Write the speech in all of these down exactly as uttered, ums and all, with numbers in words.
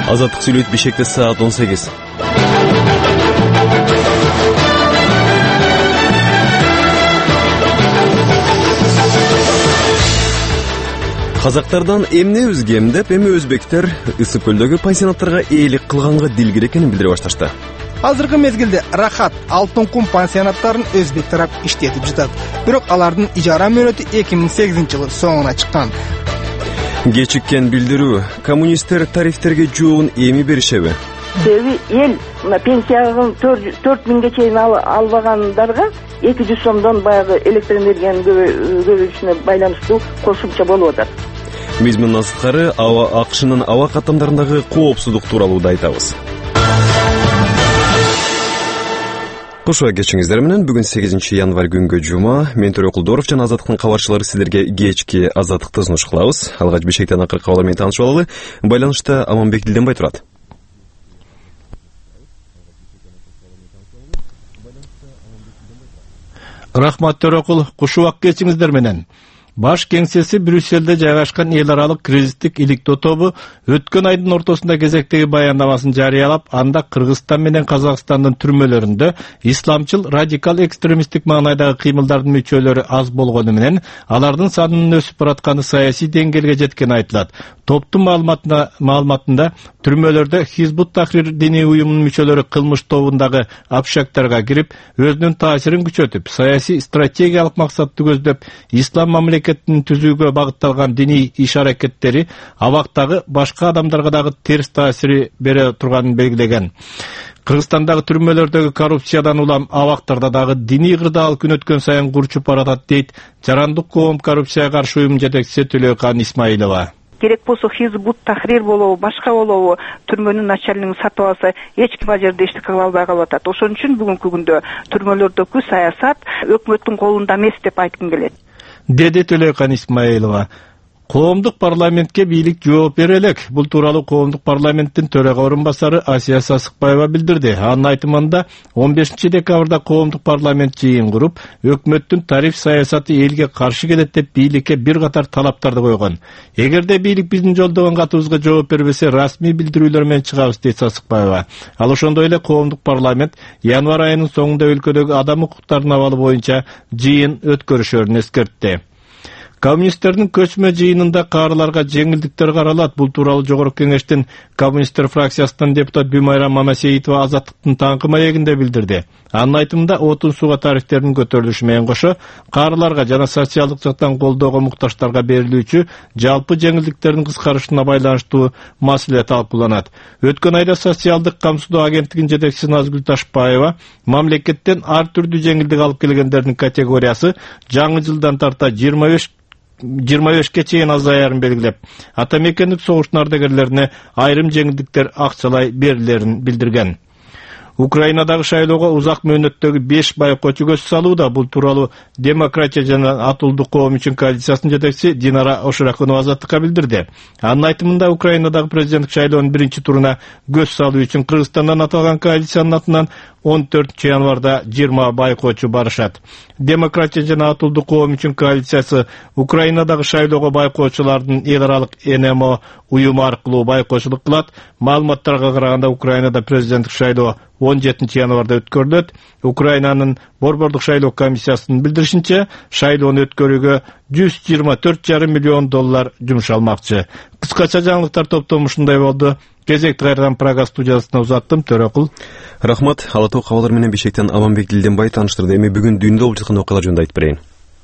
Азаттык сүйлөйт Бишкекте саат он сегиз. Казактардан эмне өзгем деп эми өзбектер Ысык көлдөгү пансионаттарга ээлик кылганга дилгир экенин билдире башташты. Азыркы мезгилде Рахат, Алтын кум пансионаттарын өзбек тарап иштетип жатат. Бирок алардын ижара мөөнөтү эки миң сегизинчи жылы соңуна чыккан. Кечиккен билдирүү, коммунисттер тарифтерге жоогун эми беришеби? Себеби эл мына пенсияны төрт миңге чейин албагандарга эки жүз сомдон баягы электр энергиянын көбөйүшүнө байланыштуу кошумча болуп атат. Биз мындан сырткары АКШнын аба каттамдарындагы коопсуздук тууралуу да айтабыз. Кошо кечиңиздер менен бүгүн сегизинчи январь күнгө жума. Мен Төрө Кулдоров жана Азаттыктын кабарчылары силерге кечки Азаттыкты сунуш кылабыз. Алгач Бишкектен акыркы кабарлар менен таанышып алалы. Байланышта Аманбек Дилденбай турат. Рахмат Төрөкул, кушубак кечиңиздер менен. Баш кеңсеси Брюсселде жайгашкан эл аралык кризистик иликтөө тобу өткөн айдын ортосунда кезектеги баяндамасын жарыялап, анда Кыргызстан менен Казакстандын түрмөлөрүндө исламчыл радикал экстремисттик маанайдагы кыймылдардын мүчөлөрү аз болгону менен алардын санынын өсүп баратканы саясий деңгээлге жеткени айтылат. Топтун маалыматында түрмөлөрдө Хизбут Тахрир диний уюмунун мүчөлөрү кылмыш тобундагы абшактарга кирип, өзүнүн таасирин күчөтүп, саясий стратегиялык максатты көздөп, ислам мамлекетин түзүүгө багытталган диний иш-аракеттери абактагы башка адамдарга дагы терс таасири бере турганын белгилеген. Кыргызстандагы түрмөлөрдөгү коррупциядан улам абактарда дагы диний кырдаал күн өткөн сайын курчуп баратат дейт Жарандык коом коррупцияга каршы уюм жетекчиси Төлөкан Исмаилова. Керек болсо Хизбут Тахрир болобу, башка болобу, түрмөнүн начальнигин сатып алса, эч ким ал жерде иштик кыла албай калып атат. Ошон үчүн бүгүнкү күндө түрмөлөрдөгү саясат өкмөттүн колунда эмес деп айткым келет. Деди Төлөкан Исмаилова. Коомдук парламентке бийлик жооп бере элек. Бул тууралуу Коомдук парламенттин төрага орун басары Асия Сасыкбаева билдирди. Анын айтымында он бешинчи декабрда Коомдук парламент жыйын куруп, өкмөттүн тариф саясаты элге каршы келет деп бийликке бир катар талаптарды койгон. Эгерде бийлик биздин жолдогон катыбызга жооп бербесе, расмий билдирүүлөр менен чыгабыз дейт Сасыкбаева. Ал ошондой эле Коомдук парламент январь айынын соңунда өлкөдөгү адам укуктарынын абалы боюнча жыйын өткөрүшөрүн эскертти. Коммунисттердин көчмө жыйынында каарыларга жеңилдиктер каралат. Бул тууралуу Жогорку Кеңештин коммунисттер фракциясынан депутат Бимайра Мамасеитова Азаттыктын таңкы маегинде билдирди. Анын айтымында отун сууга тарифтердин көтөрүлүшү менен кошо каарыларга жана социалдык жактан колдоого муктаждарга берилүүчү жалпы жеңилдиктердин кыскарышына байланыштуу маселе талкууланат. Өткөн айда социалдык камсыздоо агенттигинин жетекчиси Назгүл Ташпаева мамлекеттен ар түрдүү жеңилдик алып келгендердин категориясы жаңы жылдан тарта жыйырма бешке чейин азаярын белгилеп, ата мекендик согуштун ардагерлерине айрым жеңилдиктер акчалай берилерин билдирген. Украинадагы шайлоого узак мөөнөттөгү беш байкоочу көз салууда. Бул тууралуу Демократия жана Атылдык коом үчүн коалициясынын жетекчиси Динара Ошуракунова Азаттыкка билдирди. Анын айтымында Украинадагы президенттик шайлоонун биринчи туруна көз салуу үчүн Кыргызстандан аталган коалициянын атынан он төртүнчү январда жыйырма байкоочу барышат. Демократия жана Атылдык коом үчүн коалициясы Украинадагы шайлоого байкоочулардын эл аралык Н М О уюму аркылуу байкоочулук кылат. Маалыматтарга караганда Украинада президенттик шайлоо он жетинчи январда өткөрүлөт. Украинанын борбордук шайлоо комиссиясынын билдиришинче, шайлоону өткөрүүгө жүз жыйырма төрт жарым миллион доллар жумшалмакчы. Кыскача жаңылыктар топтому ушундай болду. Кезекти кайрадан Прага студиясына узаттым. Төрөкул. Рахмат. Алатоо кабарлар менен Бишкектен Аманбек Дилденбай тааныштырды. Эми бүгүн дүйнөдө болуп жаткан окуялар жөнүндө айтып берейин.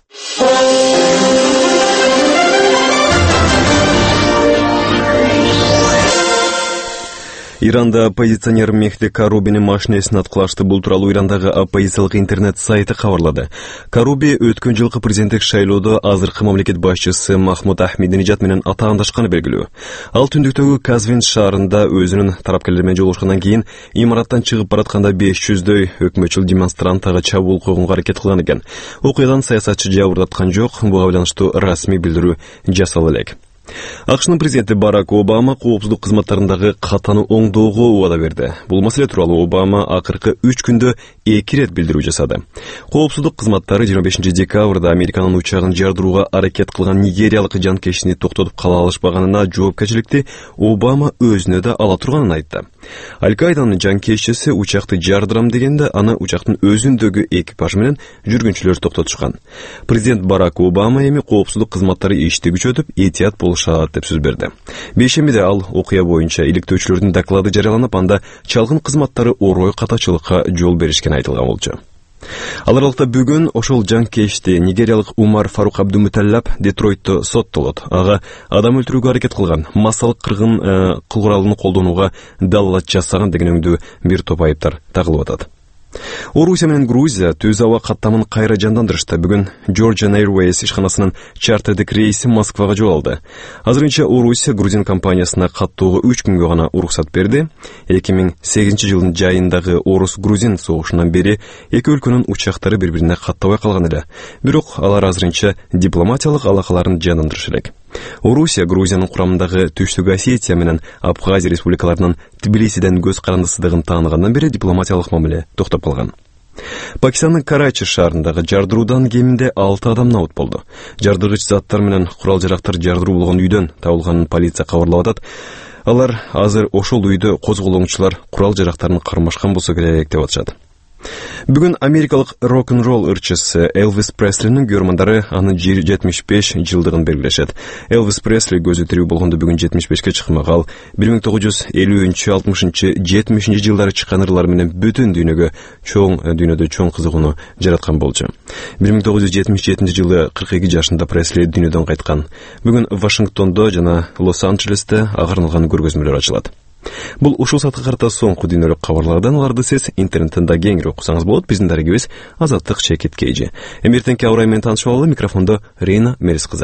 Иранда оппозиционер Мехди Карубинин машинесин аткылашты. Бул тууралуу Ирандагы оппозициялык интернет сайты кабарлады. Каруби өткөн жылкы президенттик шайлоодо азыркы мамлекет башчысы Махмуд Ахмединежад менен атаандашканы белгилүү. Ал түндүктөгү Казвин шаарында өзүнүн тарапкерлери менен жолугушкандан кийин имараттан чыгып баратканда беш жүздөй өкмөтчүл демонстранттарга чабуул койгонго аракет кылган экен. Окуядан саясатчы жабырдаткан жок. Буга байланыштуу расмий билдирүү жасалды элек. АКШнын президенти Барак Обама коопсуздук кызматтарындагы катаны оңдоого убада берди. Бул маселе тууралуу Обама акыркы үч күндө эки ирет билдирүү жасады. Коопсуздук кызматтары жыйырма бешинчи декабрда Американын учагын жардырууга аракет кылган нигериялык жанкечтини токтотуп кала алышпаганына жоопкерчиликти Обама өзүнө да ала турганын айтты. Аль-Каиданын жанкечтиси учакты жардырам дегенде аны учактын өзүндөгү экипаж менен жүргүнчүлөр токтотушкан. Президент Барак Обама эми коопсуздук кызматтары ишти күчөтүп, этият болушат деп сөз берди. Бейшембиде ал окуя боюнча иликтөөчүлөрдүн доклады жарыяланып, анда чалгын кызматтары орой катачылыкка жол беришкен айтылган болчу. Ал аралыкта бүгүн ошол жанкечти нигериялык Умар Фарук Абдумуталлап Детройтто соттолот. Ага адам өлтүрүүгө аракет кылган, массалык кыргын куралын колдонууга далалат жасаган деген өңдүү бир топ айыптар тагылып атат. Орусия менен Грузия түз аба каттамын кайра жандандырышты. Бүгүн Georgian Airways ишканасынын чартердик рейси Москвага жол алды. Азырынча Орусия Грузин компаниясына каттоого үч күнгө гана уруксат берди. эки миң сегизинчи жылдын жайындагы Орус-Грузин согушунан бери эки өлкөнүн учактары бири-бирине каттабай калган эле. Бирок алар азырынча дипломатиялык алакаларын жандандырыш элек. Орусия Грузиянын курамындагы Түштүк Осетия менен Абхазия республикаларынын Тбилисиден көз карандысыздыгын тааныгандан бери дипломатиялык мамиле токтоп калган. Пакистандын Карачи шаарындагы жардыруудан кеминде алты адам набыт болду. Жардыргыч заттар менен курал жарактар жардыруу болгон үйдөн табылганын полиция кабарлап атат. Алар азыр ошол үйдө козголоңчулар курал жарактарын кармашкан болсо керек деп атышат. Бүгүн америкалык рок-н-ролл ырчысы Элвис Преслинин көрмандары анын жетимиш беш жылдыгын белгилешет. Элвис Пресли көзү тирүү болгондо бүгүн жетимиш бешке чыкмак. Ал бир миң тогуз жүз элүүнчү, алтымышынчы, жетимишинчи жылдары чыккан ырлар менен бүтүн дүйнөгө чоң дүйнөдө чоң кызыгууну жараткан болчу. бир миң тогуз жүз жетимиш жетинчи жылы кырк эки жашында Пресли дүйнөдөн кайткан. Бүгүн Вашингтондо жана Лос-Анджелесте ага арналган көргөзмөлөр ачылат. Бул ушул саатка карата соңку дүйнөлүк кабарлардан, аларды сиз интернеттен да кеңири окусаңыз болот. Биздин дарегибиз Азаттык Чекит Кейжи. Эмертеңки абырай менен таанышып алалы. Микрофондо Рейна Мерис кызы.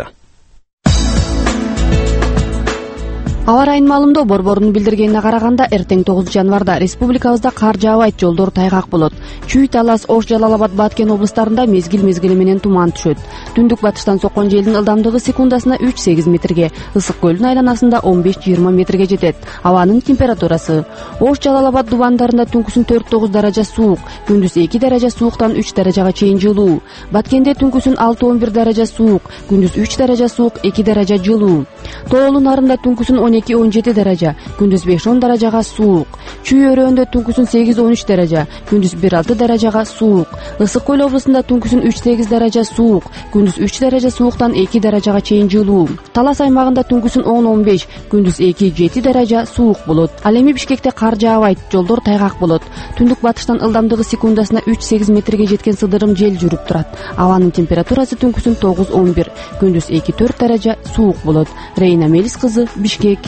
Аба ырайынын маалымдоо борборунун билдиргенине караганда, эртең тогузунчу январда республикабызда кар жаабайт, жолдор тайгак болот. Чүй, Талас, Ош, Жалал-Абад, Баткен облустарында мезгил-мезгили менен туман түшөт. Түндүк батыштан соккон желдин ылдамдыгы секундасына үч сегиз метрге, Ысык көлдүн айланасында он беш жыйырма метрге жетет. Абанын температурасы: Ош, Жалал-Абад дубандарында түнкүсүн төрт тогуз даража суук, күндүз эки даража сууктан үч даражага чейин жылуу. Баткенде түнкүсүн алты он бир даража суук, күндүз үч даража суук, эки даража жылуу. Тоолуу нарында түнкүсүн он эки он жети даража, күндүз беш он даражага суук. Чүй өрөөндөө түнкүсүн сегиз он үч даража, күндүз бир алты даражага суук. Ысык көл облусунда түнкүсүн үч сегиз даража суук, күндүз үч даража сууктан эки даражага чейин жылуу. Талас аймагында түнкүсүн он он беш, күндүз эки жети даража суук болот. Ал эми Бишкекте кар жаабайт, жолдор тайгак болот. Түндүк батыштан ылдамдыгы секундасына үч сегиз метрге жеткен сыдырым жел жүрүп турат. Абанын температурасы түнкүсүн тогуз он бир, күндүз эки төрт даража суук болот. Рейна Мелис кызы, Бишкек.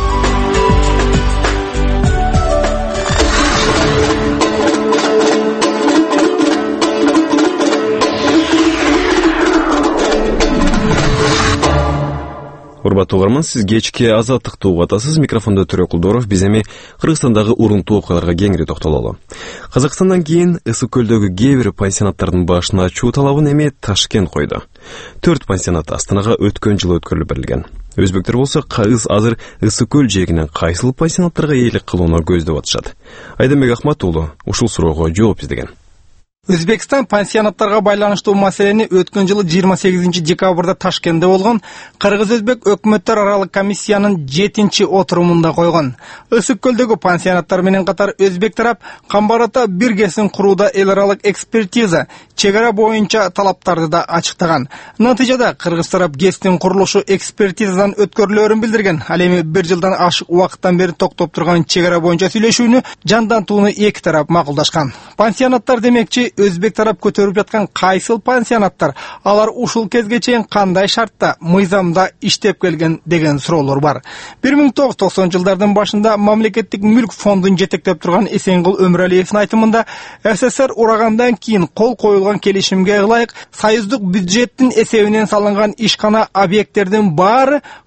Урматтуу угарман, сиз кечки Азаттыкты угуп атасыз. Микрофондо Төрө Кулдоров. Биз эми Кыргызстандагы урунтуу окуяларга кеңири токтололу. Казакстандан кийин Ысык көлдөгү кээ бир пансионаттардын башына ачуу талабын эми Ташкент койду. Төрт пансионат Астанага өткөн жылы өткөрүлүп берилген. Өзбектер болсо кайыз азыр Ысык көл жээгинен кайсыл пансионаттарга ээлик кылууну көздөп атышат. Айдамбек Ахматуулу ушул суроого жооп издеген. Өзбекстан пансионаттарга байланыштуу маселени өткөн жылы жыйырма сегизинчи декабрда Ташкентте болгон Кыргыз-Өзбек өкмөттөр аралык комиссиянын жетинчи отурумунда койгон. Ысык көлдөгү пансионаттар менен катар өзбек тарап Камбарата биргесин курууда эл аралык экспертиза, чек ара боюнча талаптарды да ачыктаган. Натыйжада Кыргыз тарап ГЭСтин курулушу экспертизадан өткөрүлөөрүн билдирген. Ал эми бир жылдан ашык убакыттан бери токтоп турган чек ара боюнча сүйлөшүүнү жандантууну эки тарап макулдашкан. Пансионаттар демекчи өзбек тарап көтөрүп жаткан кайсыл пансионаттар, алар ушул кезге чейин кандай шартта, мыйзамда иштеп келген деген суроолор бар. бир миң тогуз жүз токсонунчу жылдардын башында мамлекеттик мүлк фондун жетектеп турган Эсенгул Өмүралиевдин айтымында СССР урагандан кийин кол коюлган келишимге ылайык союздук бюджеттин эсебинен салынган ишкана объекттердин баары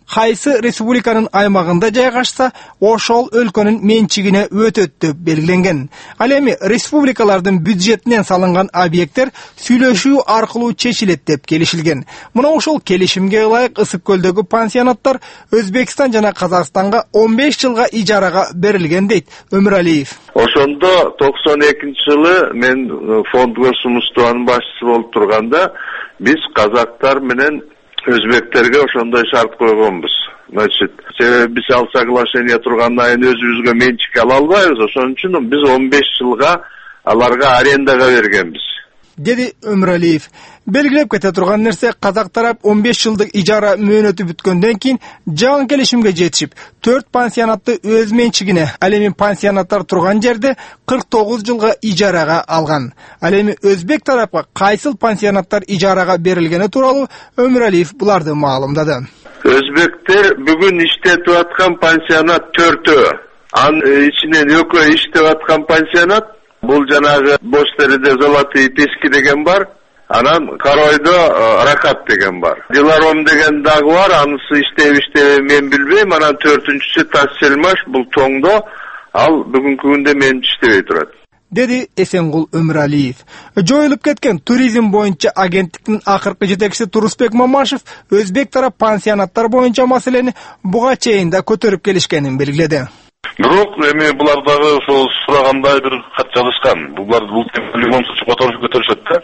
кайсы республиканын аймагында жайгашса, ошол өлкөнүн менчигине өтөт деп белгиленген. Ал эми республикалардын бюджетинен салынган объекттер сүйлөшүү аркылуу чечилет деп келишилген. Мына ошол келишимге ылайык Ысык көлдөгү пансионаттар Өзбекстан жана Казакстанга он беш жылга ижарага берилген дейт Өмүралиев. Ошондо токсон экинчи жылы мен фонд Госумуштубанын башчысы болуп турганда биз казактар менен өзбектерге ошондой шарт койгонбуз. Значит, себеби биз ал соглашение тургандан кийин өзүбүзгө менчик ала албайбыз. Ошон үчүн биз он беш жылга аларга арендага бергенбиз, деди Өмүралиев. Белгилеп кете турган нерсе, казак тарап он беш жылдык ижара мөөнөтү бүткөндөн кийин жаңы келишимге жетишип, төрт пансионатты өз менчигине, ал эми пансионаттар турган жерде кырк тогуз жылга ижарага алган. Ал эми өзбек тарапка кайсыл пансионаттар ижарага берилгени тууралуу Өмүралиев буларды маалымдады. Өзбектер бүгүн иштетип аткан пансионат төртөө. Анын ичинен экөө иштеп аткан пансионат бул жанагы бош тереде Золотые пески деген бар. Анан Каройдо Рахат деген бар. Диларом деген дагы бар. Анысы иштеп иштеп мен билбейм. Анан төртүнчүсү Тассельмаш, бул Тоңдо. Ал бүгүнкү күндө мен иштебей турат, деди Эсенгул Өмүралиев. Жоюлуп кеткен туризм боюнча агенттиктин акыркы жетекчиси Турусбек Мамашев өзбек тарап пансионаттар боюнча маселени буга чейин да көтөрүп келишкенин белгиледи. Бирок эми булар дагы ошол сурагандай бир кат жазышкан. Булар бул любой случае көтөрүшөт да.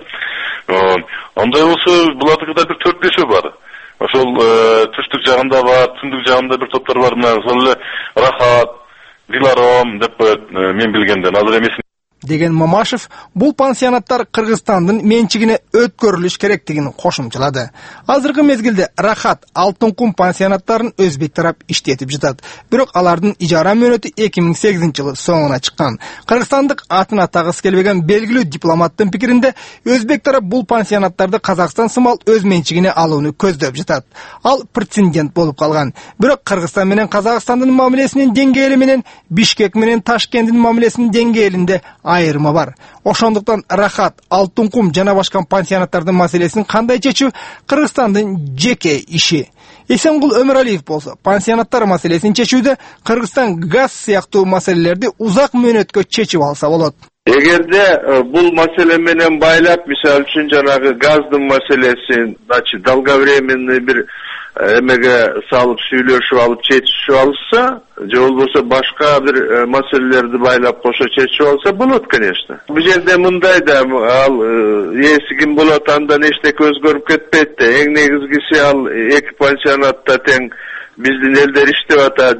Андай болсо булардыкы да бир төрт бешөө бар. Ошол түштүк жагында бар, түндүк жагында бир топтор бар. Мына ошол эле Рахат, Диларом деп коет мен билгенден. Азыр эмес деген Мамашев бул пансионаттар Кыргызстандын менчигине өткөрүлүш керектигин кошумчалады. Азыркы мезгилде Рахат, Алтын кум пансионаттарын өзбек тарап иштетип жатат. Бирок алардын ижара мөөнөтү эки миң сегизинчи жылы соңуна чыккан. Кыргызстандык атын атагысы келбеген белгилүү дипломаттын пикиринде өзбек тарап бул пансионаттарды Казакстан сымал өз менчигине алууну көздөп жатат. Ал прецедент болуп калган. Бирок Кыргызстан менен Казакстандын мамилесинин деңгээли менен Бишкек менен Ташкенттин мамилесинин деңгээлинде айырма бар. Ошондуктан Рахат, Алтын кум жана башка пансионаттардын маселесин кандай чечүү Кыргызстандын жеке иши. Эсенгул Өмүралиев болсо, пансионаттар маселесин чечүүдө Кыргызстан газ сыяктуу маселелерди узак мөөнөткө чечип алса болот. Эгерде бул маселе менен байлап, мисалы үчүн жанагы газдын маселесин, значит, долговременный бир эмеге салып сүйлөшүп алып чечишип алса, же болбосо башка бир маселелерди байлап кошо чечип алса болот, конечно. Бул жерде мындай да, ал ээси ким болот, андан эчтеке өзгөрүп кетпейт да. Эң негизгиси ал эки пансионатта тең биздин элдер иштеп атат,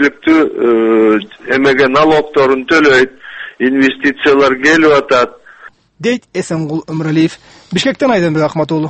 жергиликтүү эмеге налогторун төлөйт, инвестициялар келип атат, дейт Эсенгул Өмүралиев. Бишкектен Айденбек Акматуулу.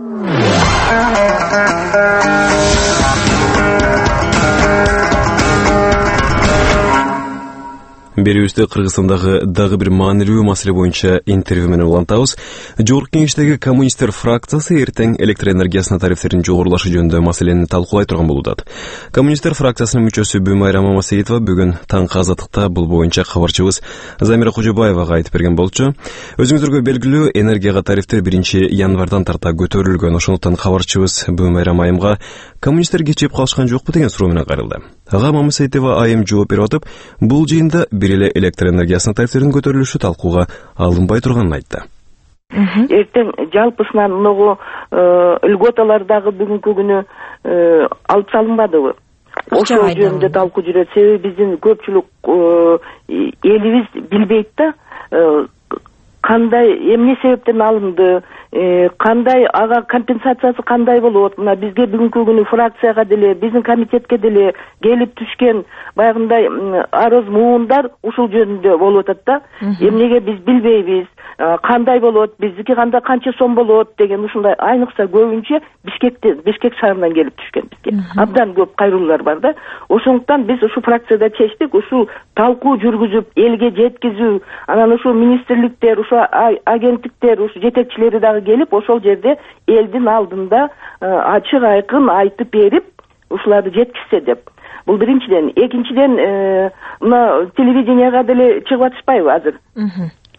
Берүүбүздө Кыргызстандагы дагы бир маанилүү маселе боюнча интервью менен улантабыз. Жогорку кеңештеги коммунисттер фракциясы эртең электр энергиясынын тарифтерин жогорулашы жөнүндө маселени талкуулай турган болууда. Коммунисттер фракциясынын мүчөсү Бүймайра Мамасейитова бүгүн таңкы азаттыкта бул боюнча кабарчыбыз Замира Кожобаевага айтып берген болчу. Өзүңүзгө белгилүү, энергияга тарифтер биринчи январдан тарта көтөрүлгөн. Ошондуктан кабарчыбыз Бүймайра майымга коммунисттер кечип калышкан жокпу деген суроо менен кайрылды. Ага Мамасейитова айым жооп берип атып, бул жыйында бир эле электр энергиясынын тарифтеринин көтөрүлүшү талкууга алынбай турганын айтты. Эртең жалпысынан могу льготалар дагы бүгүнкү күнү алып салынбадыбы? Ошол жөнүндө талкуу жүрөт. Себеби биздин көпчүлүк элибиз билбейт да, кандай эмне себептен алынды, кандай ага компенсациясы кандай болот. Мына бизге бүгүнкү күнү фракцияга деле, биздин комитетке деле келип түшкөн баягындай арыз муундар ушул жөнүндө болуп атат да. Эмнеге биз билбейбиз, кандай болот, биздики кандай канча сом болот деген ушундай айныкса көбүнчө Бишкектен, Бишкек шаарынан келип түшкөн бизге. Абдан көп кайрылуулар бар да. Ошондуктан биз ушу фракцияда чечтик, ушу талкуу жүргүзүп, элге жеткизүү, анан ушу министрликтер, ушу агенттиктер, ушу жетекчилери дагы келип, ошол жерде элдин алдында ачык айкын айтып берип, ушуларды жеткизсе деп. Бул биринчиден. Экинчиден, мына телевиденияга деле чыгып атышпайбы азыр?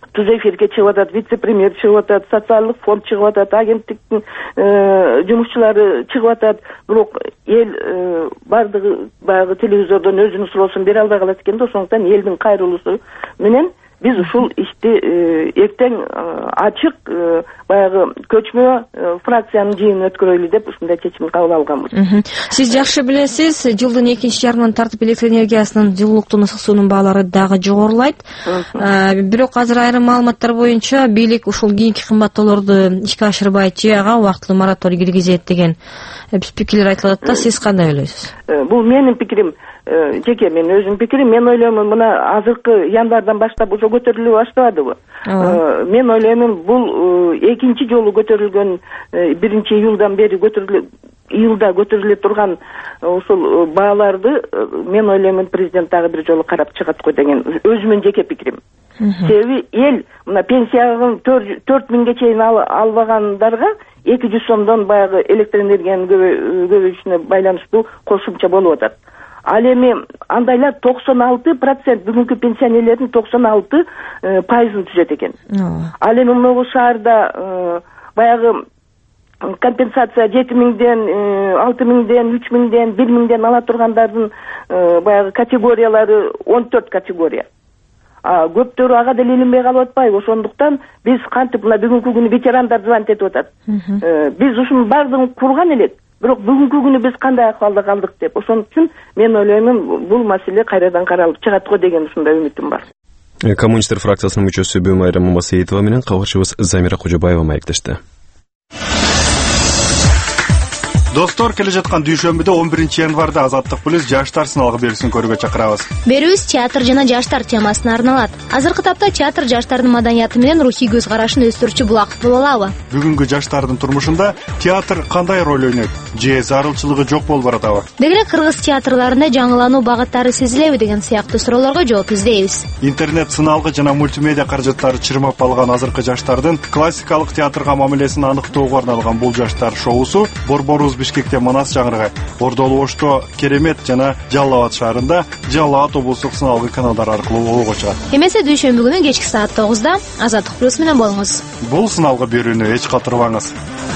туз эфирге чыгып атат, вице-премьер чыгып атат, социалдык фонд чыгып атат, агенттиктин жумушчулары чыгып атат. Бирок эл бардыгы баягы телевизордон өзүнүн суроосун бере албай калат экен да, ошондуктан элдин кайрылуусу менен биз ушул ишти эртең ачык баягы көчмө фракциянын жыйынын өткөрөлү деп ушундай чечим кабыл алганбыз. Сиз жакшы билесиз, жылдын экинчи жарымынан тартып электр энергиясынын жылуулуктун ысык суунун баалары дагы жогорулайт. Бирок азыр айрым маалыматтар боюнча бийлик ушул кийинки кымбаттоолорду ишке ашырбайт же ага убактылуу мораторий киргизет деген пикирлер айтылат да, сиз кандай ойлойсуз? Бул менин пикирим, жеке мен өзүмдүн пикирим. Мен ойлоймун, мына азыркы январдан баштап ошо көтөрүлө баштабадыбы? Мен ойлоймун, бул экинчи жолу көтөрүлгөн, биринчи июлдан бери көтөрүлө июлда көтөрүлө турган ушул бааларды мен ойлоймун президент дагы бир жолу карап чыгат го деген өзүмдүн жеке пикирим. Себеби эл мына пенсияны төрт миңге чейин албагандарга эки жүз сомдон баягы электр энергиянын көбөйүшүнө байланыштуу кошумча болуп атат. Ал эми андайлар токсон алты процент бүгүнкү пенсионерлердин токсон алты пайызын түзөт экен. Ал эми могу шаарда баягы компенсация жети миңден, алты миңден, үч миңден, бир миңден ала тургандардын баягы категориялары он төрт категория. Көптөрү ага деле илинбей калып атпайбы? Ошондуктан биз кантип мына бүгүнкү күнү ветерандар звонить этип атат. Биз ушунун баардыгын курган элек, бирок бүгүнкү күнү биз кандай акыбалда калдык деп. Ошон үчүн мен ойлоймун, бул маселе кайрадан каралып чыгат го деген ушундай үмүтүм бар. Коммунисттер фракциясынын мүчөсү Майра Мамасеитова менен кабарчыбыз Замира Кожобаева маектешти. Достор, келе жаткан дүйшөмбүдө он биринчи январда Азаттык плюс жаштар сыналгы берүүсүн көрүүгө чакырабыз. Берүүбүз театр жана жаштар темасына арналат. Азыркы тапта театр жаштардын маданияты менен рухий көз карашын өстүрүүчү булак боло алабы? Бүгүнкү жаштардын турмушунда театр кандай роль ойнойт? Же зарылчылыгы жок болуп баратабы? Дегеле кыргыз театрларында жаңылануу багыттары сезилеби деген сыяктуу суроолорго жооп издейбиз. Интернет сыналгы жана мультимедиа каражаттары чырмап алган азыркы жаштардын классикалык театрга мамилесин аныктоого арналган бул жаштар шоусу Борборубуз Бишкекте Манас Жаңыргай, Ордолу Ошто, Керемет жана Жалал Абад шаарында Жалал Абад облустук сыналгы каналдар аркылуу болууга чыгат. Эмесе дүйшөмбү күнү кечки саат тогузда Азаттык плюс менен болуңуз. Бул сыналгы берүүнү эч калтырбаңыз.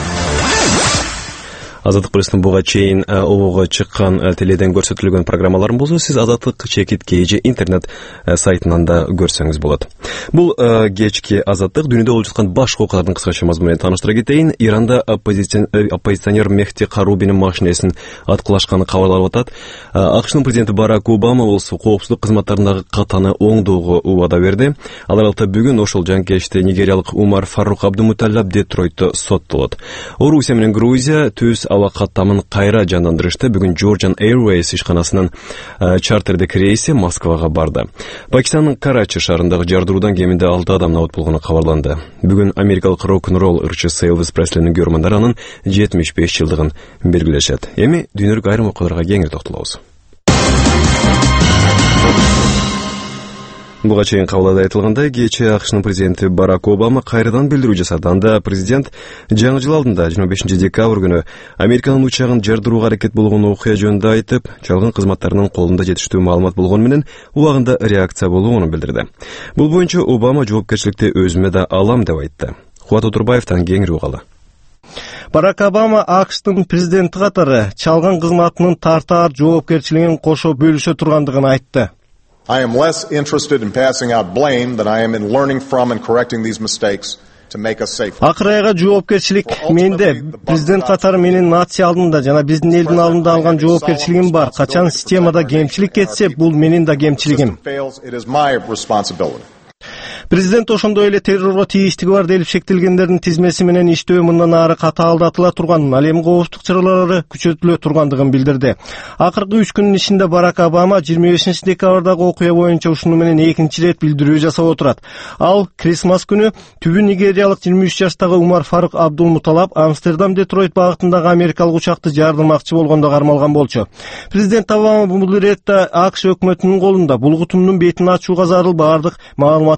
Азаттык плюстун буга чейин обого чыккан теледен көрсөтүлгөн программаларын болсо сиз Азаттык чекит кейжи интернет сайтынан да көрсөңүз болот. Бул кечки Азаттык дүйнөдө болуп жаткан башка окуялардын кыскача мазмуну менен тааныштыра кетейин. Иранда оппозиционер Мехди Карубинин машинесин аткылашканы кабарланып атат. АКШнын президенти Барак Обама болсо коопсуздук кызматтарындагы катаны оңдоого убада берди. Ал аралыкта бүгүн ошол жанкечте нигериялык Умар Фарук Абдумуталлаб Детройтто соттолот. Орусия менен Грузия түз аба каттамын кайра жандандырышты. Бүгүн Georgian Airways ишканасынын чартердик рейси Москвага барды. Пакистандын Карачи шаарындагы жардыруудан кеминде алты адам набат болгону кабарланды. Бүгүн америкалык рок-н-ролл ырчысы Элвис Преслинин көрмөндөрү анын жетимиш беш жылдыгын белгилешет. Эми дүйнөлүк айрым окуяларга кеңири токтолобуз. Буга чейин кабылда айтылгандай, кечээ АКШнын президенти Барак Обама кайрадан билдирүү жасады. Анда президент жаңы жыл алдында жыйырма бешинчи декабрь күнү Американын учагын жардырууга аракет болгон окуя жөнүндө айтып, жалган кызматтарынын колунда жетиштүү маалымат болгону менен убагында реакция болууну билдирди. Бул боюнча Обама жоопкерчиликти өзүмө да алам деп айтты. Кубат Отурбаевтан кеңири угалы. Барак Обама АКШтын президенти катары чалган кызматынын тартаар жоопкерчилигин кошо бөлүшө тургандыгын айтты. I am less interested in passing out blame than I am in learning from and correcting these mistakes to make us safer. Акырайга жоопкерчилик менде, президент катары менин нация алдында жана биздин элдин алдында алган жоопкерчилигим бар. Качан системада кемчилик кетсе, бул менин да кемчилигим. Президент ошондой эле террорго тийиштиги бар делип шектелгендердин тизмеси менен иштөө мындан ары катаалдатыла турганын, ал эми коопсуздук чаралары күчөтүлө тургандыгын билдирди. Акыркы үч күнүн ичинде Барак Обама жыйырма бешинчи декабрдагы окуя боюнча ушуну менен экинчи ирет билдирүү жасап отурат. Ал Крисмас күнү түбү нигериялык жыйырма үч жаштагы Умар Фарук Абдулмуталап Амстердам Детройт багытындагы америкалык учакты жардырмакчы болгондо кармалган болчу. Президент Обама бул иретте АКШ өкмөтүнүн колунда булгутумдун бетин ачууга зарыл баардык маалыматтар болгон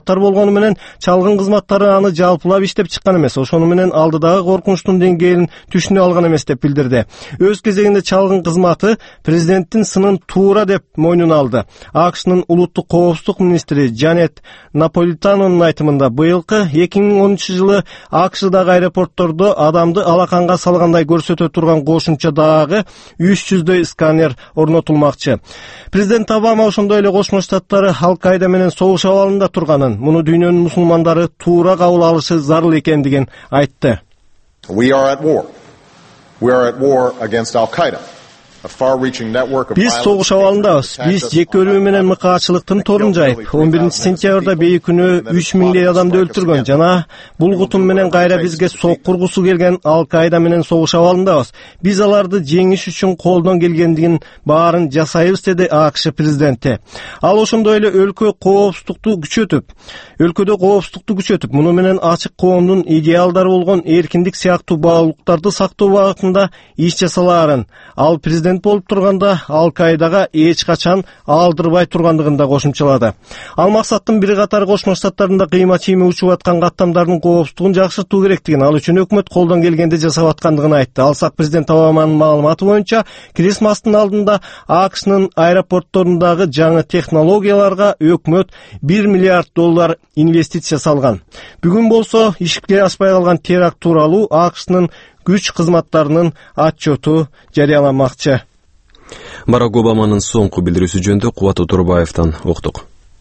болгону менен чалгын кызматтары аны жалпылап иштеп чыккан эмес, ошону менен алдыдагы коркунучтун деңгээлин түшүнө алган эмес деп билдирди. Өз кезегинде чалгын кызматы президенттин сынын туура деп мойнуна алды. АКШнын улуттук коопсуздук министри Джанет Наполитанонун айтымында быйылкы эки миң онунчу жылы АКШдагы аэропорттордо адамды алаканга салгандай көрсөтө турган кошумчадагы үч жүздөй сканер орнотулмакчы. Президент Обама ошондой эле Кошмо Штаттары Ал-Каида менен согуш абалында турганын, муну дүйнөнүн мусулмандары туура кабыл алышы зарыл экендигин айтты. We are at war. We are at war against Al-Qaeda. Биз согуш абалындабыз. Биз жекөрүү менен мыкаачылыктын торун жайып, он биринчи сентябрда бейи күнү үч миңдей адамды өлтүргөн жана бул кутум менен кайра бизге сок кургусу келген Ал-Каида менен согуш абалындабыз. Биз аларды жеңиш үчүн колдон келгендигин баарын жасайбыз, деди АКШ президенти. Ал ошондой эле өлкө коопсуздукту күчөтүп, өлкөдө коопсуздукту күчөтүп, муну менен ачык коомдун идеалдары болгон эркиндик сыяктуу баалуулуктарды сактоо багытында иш жасалаарын, ал президент болуп турганда Ал-Каидага эч качан алдырбай тургандыгын да кошумчалады. Ал максаттын бир катар Кошмо Штаттарында кыйма чийими учуп аткан каттамдардын коопсуздугун жакшыртуу керектигин, ал үчүн өкмөт колдон келгенде жасап аткандыгын айтты. Алсак президент Обаманын маалыматы боюнча Крисмастын алдында АКШнын аэропортторундагы жаңы технологияларга өкмөт бир миллиард доллар инвестиция салган. Бүгүн болсо ишке ашпай калган теракт тууралуу АКШнын күч кызматтарынын отчету жарыяламакчы. Барак Обаманын соңку билдирүүсү жөнүндө Кубат Оторбаевден уктук.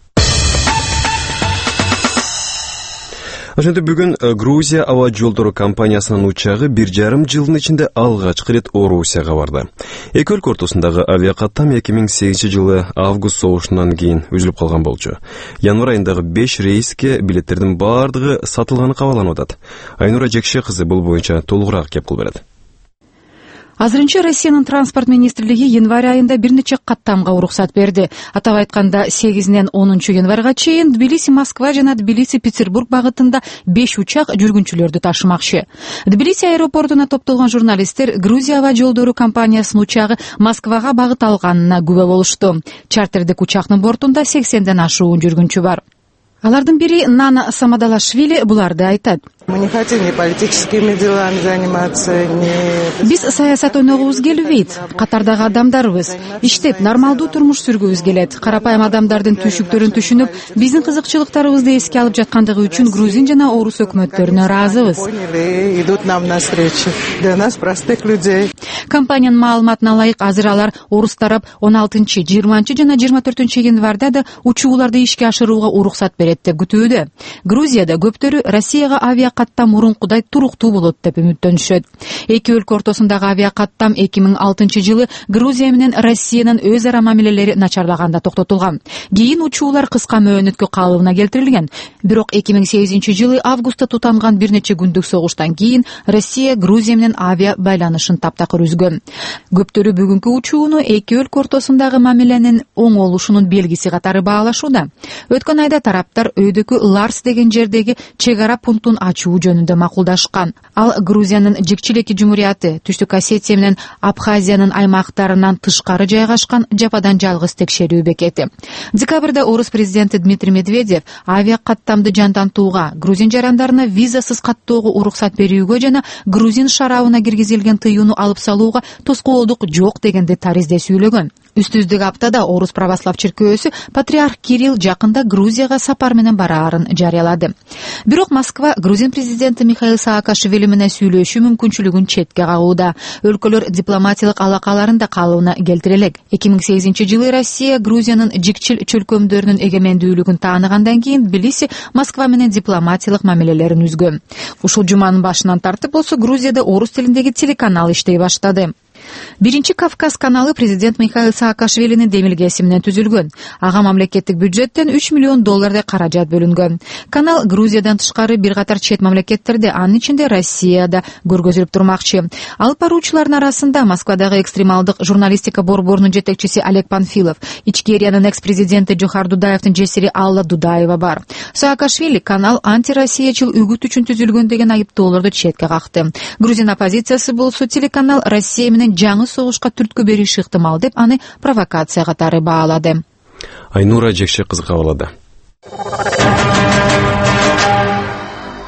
Ошентип бүгүн Грузия аба жолдору компаниясынын учагы бир жарым жылдын ичинде алгачкы ирет Орусияга барды. Эки өлкө ортосундагы авиакаттам эки миң сегизинчи жылы август согушунан кийин үзүлүп калган болчу. Январь айындагы беш рейске билеттердин бардыгы сатылганы кабарланып атат. Айнура Жекше кызы бул боюнча толугураак кеп кыл берет. Азырынча Россиянын транспорт министрлиги январь айында бир нече каттамга уруксат берди. Атап айтканда сегизинен онунчу январга чейин Тбилиси Москва жана Тбилиси Петербург багытында беш учак жүргүнчүлөрдү ташымакчы. Тбилиси аэропортуна топтолгон журналисттер Грузия аба жолдору компаниясынын учагы Москвага багыт алганына күбө болушту. Чартердик учактын бортунда сексенден ашуун жүргүнчү бар. Алардын бири Нана Самадалашвили буларды айтат. Мы не хотим ни политическими делами заниматься, ни... Биз саясат ойногубуз келбейт. Катардагы адамдарбыз. Иштеп, нормалдуу турмуш сүргүбүз келет. Карапайым адамдардын түйшүктөрүн түшүнүп, биздин кызыкчылыктарыбызды эске алып жаткандыгы үчүн грузин жана орус өкмөттөрүнө ыраазыбыз. Идут нам навстречу. Для нас простых людей. Компаниянын маалыматына ылайык, азыр алар орус тарап он алтынчы, жыйырманчы жана жыйырма төртүнчү январда да учууларды ишке ашырууга уруксат берет деп күтүүдө. Грузияда көптөрү Россияга авиакаттам мурункудай туруктуу болот деп үмүттөнүшөт. Эки өлкө ортосундагы авиакаттам эки миң алтынчы жылы Грузия менен Россиянын өз ара мамилелери начарлаганда токтотулган. Кийин учуулар кыска мөөнөткө калыбына келтирилген. Бирок эки миң сегизинчи жылы августта тутанган бир нече күндүк согуштан кийин Россия Грузия менен авиа байланышын таптакыр үзгөн. Көптөрү бүгүнкү учууну эки өлкө ортосундагы мамиленин оңолушунун белгиси катары баалашууда. Өткөн айда тараптар өйдөкү Ларс деген жердеги чек ара пунктун ачуу жөнүндө макулдашкан. Ал Грузиянын Жекчилеки жумурияты, Түштүк Осетия менен Абхазиянын аймактарынан тышкары жайгашкан жападан жалгыз текшерүү бекети. Декабрда орус президенти Дмитрий Медведев авиакаттамды жандантууга, грузин жарандарына визасыз каттоого уруксат берүүгө жана грузин шарабына киргизилген тыюуну алып салууга тоскоолдук жок дегенди таризде сүйлөгөн. Үстүздүк аптада орус православ чиркөөсү патриарх Кирилл жакында Грузияга сапар менен бараарын жарыялады. Бирок Москва грузин президенти Михаил Саакашвили менен сүйлөшүү мүмкүнчүлүгүн четке кагууда. Өлкөлөр дипломатиялык алакаларын да калыбына келтире элек. эки миң сегизинчи жылы Россия Грузиянын жикчил чөлкөмдөрүнүн эгемендүүлүгүн тааныгандан кийин Тбилиси Москва менен дипломатиялык мамилелерин үзгөн. Ушул жуманын башынан тартып болсо Грузияда орус тилиндеги телеканал иштей баштады. Биринчи Кавказ каналы президент Михаил Саакашвилинин демилгеси менен түзүлгөн. Ага мамлекеттик бюджеттен үч миллион доллардай каражат бөлүнгөн. Канал Грузиядан тышкары бир катар чет мамлекеттерде, анын ичинде Россияда көргөзүлүп турмакчы. Алып баруучулардын арасында Москвадагы экстремалдык журналистика борборунун жетекчиси Олег Панфилов, Ичкериянын экс-президенти Жохар Дудаевдин жесири Алла Дудаева бар. Саакашвили канал антироссиячыл үгүт үчүн түзүлгөн деген айыптоолорду четке какты. Грузин оппозициясы болсо телеканал Россия менен жаңы согушка түрткү бериши ыктымал деп аны провокация катары баалады. Айнура Жекше кызы кабарлады.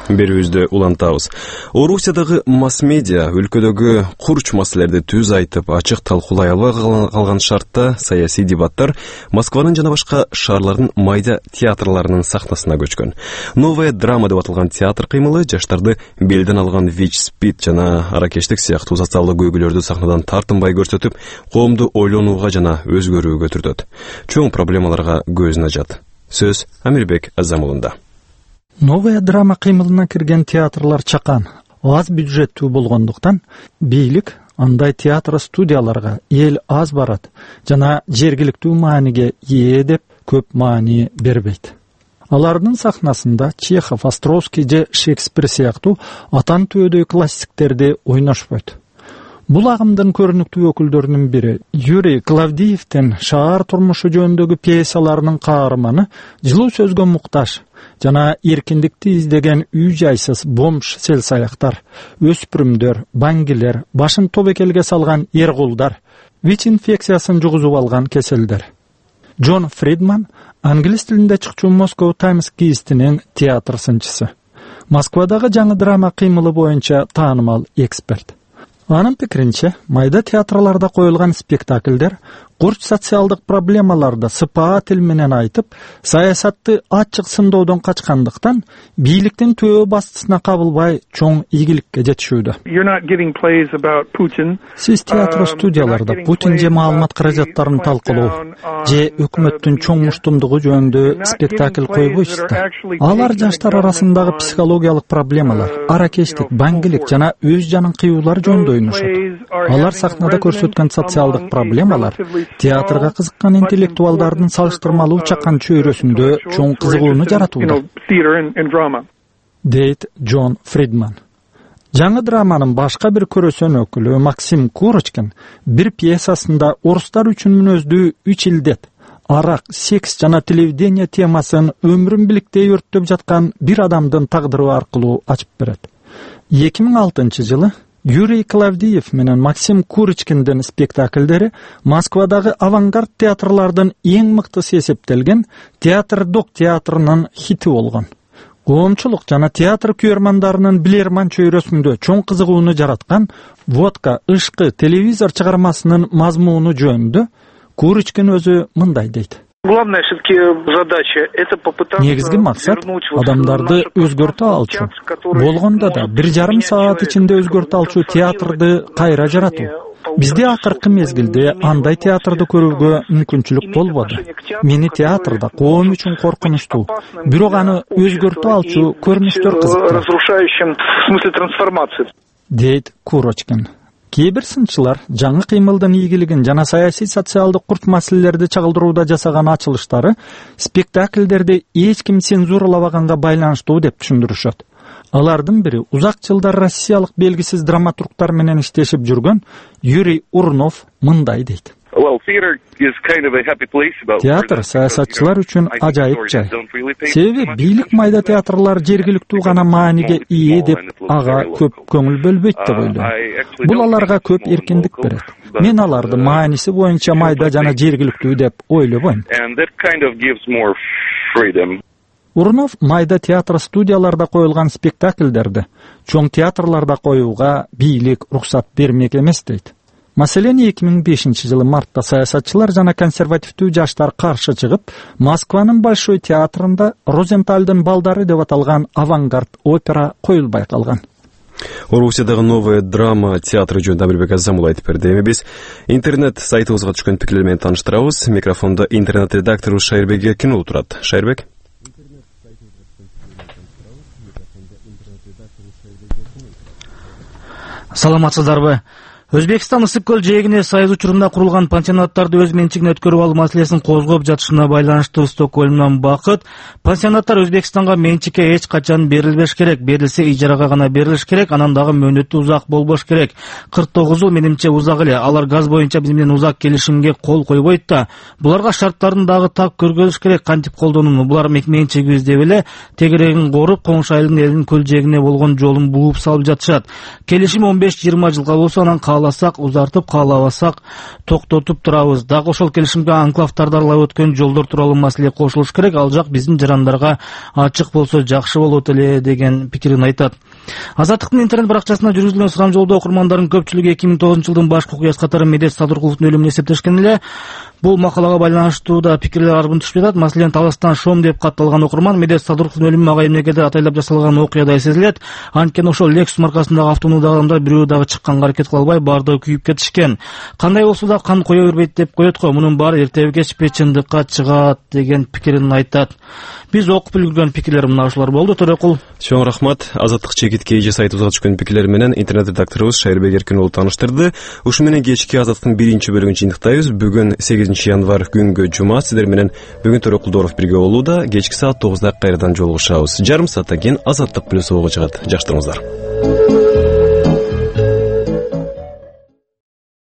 берүүбүздү улантабыз. Орусиядагы масс-медиа өлкөдөгү курч маселелерди түз айтып, ачык талкуулай албай калган шартта саясий дебаттар Москванын жана башка шаарлардын майда театрларынын сахнасына көчкөн. Новая драма деп аталган театр кыймылы жаштарды белден алган ВИЧ-СПИД жана аракештик сыяктуу социалдык көйгөйлөрдү сахнадан тартынбай көрсөтүп, коомду ойлонууга жана өзгөрүүгө түртөт. Чоң проблемаларга көзүн ачат. Сөз Амирбек Азамулунда. Новая драма кыймылына кирген театрлар чакан, аз бюджеттүү болгондуктан бийлик андай театр студияларга эл аз барат жана жергиликтүү мааниге ээ деп көп маани бербейт. Алардын сахнасында Чехов, Островский же Шекспир сыяктуу атан төөдөй классиктерди ойношпойт. Бул агымдын көрүнүктүү өкүлдөрүнүн бири Юрий Клавдиевдин шаар турмушу жөнүндөгү пьесаларынын каарманы жылуу сөзгө муктаж жана эркиндикти издеген үй жайсыз бомж селсаяктар, өспүрүмдөр, баңгилер, башын тобекелге салган эркулдар, ВИЧ инфекциясын жугузуп алган кеселдер. Джон Фридман англис тилинде чыкчу Moscow Times гезитинин театр сынчысы. Москвадагы жаңы драма кыймылы боюнча таанымал эксперт. Анын пикиринче, майда театрларда коюлган спектакльдер курч социалдык проблемаларды сыпаа тил менен айтып, саясатты ачык сындоодон качкандыктан бийликтин төбө бастысына кабылбай чоң ийгиликке жетишүүдө. Сиз театр студияларда Путин же маалымат каражаттарын талкуулоо же өкмөттүн чоң муштумдугу жөнүндө спектакль койбойсуз да. Алар жаштар арасындагы психологиялык проблемалар, аракештик, баңгилик жана өз жанын кыюулар жөнүндө ойношот. Алар сахнада көрсөткөн социалдык проблемалар театрга кызыккан интеллектуалдардын салыштырмалуу чакан чөйрөсүндө чоң кызыгууну жаратууда, дейт Джон Фридман. Жаңы драманын башка бир көрөсөн өкүлү Максим Курочкин бир пьесасында орустар үчүн мүнөздүү үч илдет, арак, секс жана телевидение темасын өмүрүн биликтей өрттөп жаткан бир адамдын тагдыры аркылуу ачып берет. эки миң алтынчы жылы Юрий Клавдиев менен Максим Курочкиндин спектакльдери Москвадагы авангард театрлардын эң мыктысы эсептелген Театр Док театрынын хити болгон. Коомчулук жана театр күйөрмандарынын билерман чөйрөсүндө чоң кызыгууну жараткан «Водка, ышкы» телевизор чыгармасынын мазмуну жөнүндө Курочкин өзү мындай дейт. Главная все-таки задача – это попытаться негизги максат адамдарды өзгөртө алчу. Болгондо да бир жарым саат ичинде өзгөртө алчу театрды кайра жаратуу. Бизде акыркы мезгилде андай театрды көрүүгө мүмкүнчүлүк болбоду. Мени театрда коом үчүн коркунучтуу, бирок аны өзгөртө алчу көрүнүштөр кызыктырат. Разрушающим в смысле трансформации. Дейт Курочкин. Кейбир сынчылар жаңы кыймылдын ийгилигин жана саясий социалдык курч маселелерди чагылдырууда жасаган ачылыштары спектакльдерди эч ким цензуралабаганга байланыштуу деп түшүндүрүшөт. Алардын бири узак жылдар россиялык белгисиз драматургтар менен иштешип жүргөн Юрий Урнов мындай дейт. Театр саясатчылар үчүн ажайып жай. Себеби бийлик майда театрлар жергиликтүү гана мааниге ээ деп ага көп көңүл бөлбөйт деп ойлойм. Бул аларга көп эркиндик берет. Мен аларды мааниси боюнча майда жана жергиликтүү деп ойлобойм. Урнов майда театр студияларда коюлган спектакльдерди чоң театрларда коюуга бийлик уруксат бермек эмес дейт. Маселен эки миң бешинчи жылы мартта саясатчылар жана консервативдүү жаштар каршы чыгып, Москванын Большой театрында Розентальдын балдары деп аталган авангард опера коюлбай калган. Орусиядагы новая драма театры жөнүндө Амирбек Азамул айтып берди. Эми биз интернет сайтыбызга түшкөн пикирлер менен тааныштырабыз. Микрофондо интернет редактору Шайырбек Эркинул турат. Шайырбек. Саламатсыздарбы? Өзбекстан ысык көл жээгине Союз учурунда курулган пансионаттарды өз менчигине өткөрүп алуу маселесин козгоп жатышына байланыштуу Стокгольмдон Бакыт, пансионаттар Өзбекстанга менчикке эч качан берилбеш керек, берилсе ижарага гана берилиш керек, анан дагы мөөнөтү узак болбош керек. кырк тогуз жыл менимче узак эле. Алар газ боюнча биз менен узак келишимге кол койбойт да. Буларга шарттарын дагы так көргөзүш керек, кантип колдонууну. Булар менчигибиз деп эле тегерегин коруп, коңшу айылдын элинин көл жээгине болгон жолун бууп салып жатышат. Келишим он беш жыйырма жылга болсо анан кааласак узартып, каалабасак токтотуп турабыз. Дагы ошол келишимге анклавдарды аралап өткөн жолдор тууралуу маселе кошулуш керек. Ал жак биздин жарандарга ачык болсо жакшы болот эле деген пикирин айтат. Азаттыктын интернет баракчасына жүргүзүлгөн сурамжылоодо окурмандардын көпчүлүгү эки миң тогузунчу жылдын башкы окуясы катары Медет Садыркуловдун өлүмүн эсептешкен эле. Бул макалага байланыштуу да пикирлер арбын түшүп жатат. Маселен, Таластан Шом деп катталган окурман Медет Садыркуловдун өлүмү ага эмнегедир атайлап жасалган окуядай сезилет. Анткени ошол Lexus маркасындагы автоунаадагы адамдар бирөө дагы чыкканга аракет кыла албай, баардыгы күйүп кетишкен. Кандай болсо да кан кое бербейт деп коет го. Мунун баары эртеби кечпей чындыкка чыгат деген пикирин айтат. Биз окуп үлгүргөн пикирлер мына ушулар болду. Төрөкул. Чоң рахмат. Азаттык чекит кейже сайтыбызга түшкөн пикирлер менен интернет редакторубуз Шайырбек Эркин уулу тааныштырды. Ушу менен кечки Азаттыктын биринчи бөлүгүн жыйынтыктайбыз. Бүгүн сегизинчи январь күнгө жума. Сиздер менен бүгүн Төрөкул Дооров бирге болууда. Кечки саат тогузда кайрадан жолугушабыз. Жарым сааттан кийин Азаттык плюс ого чыгат. Жакшырыңыздар.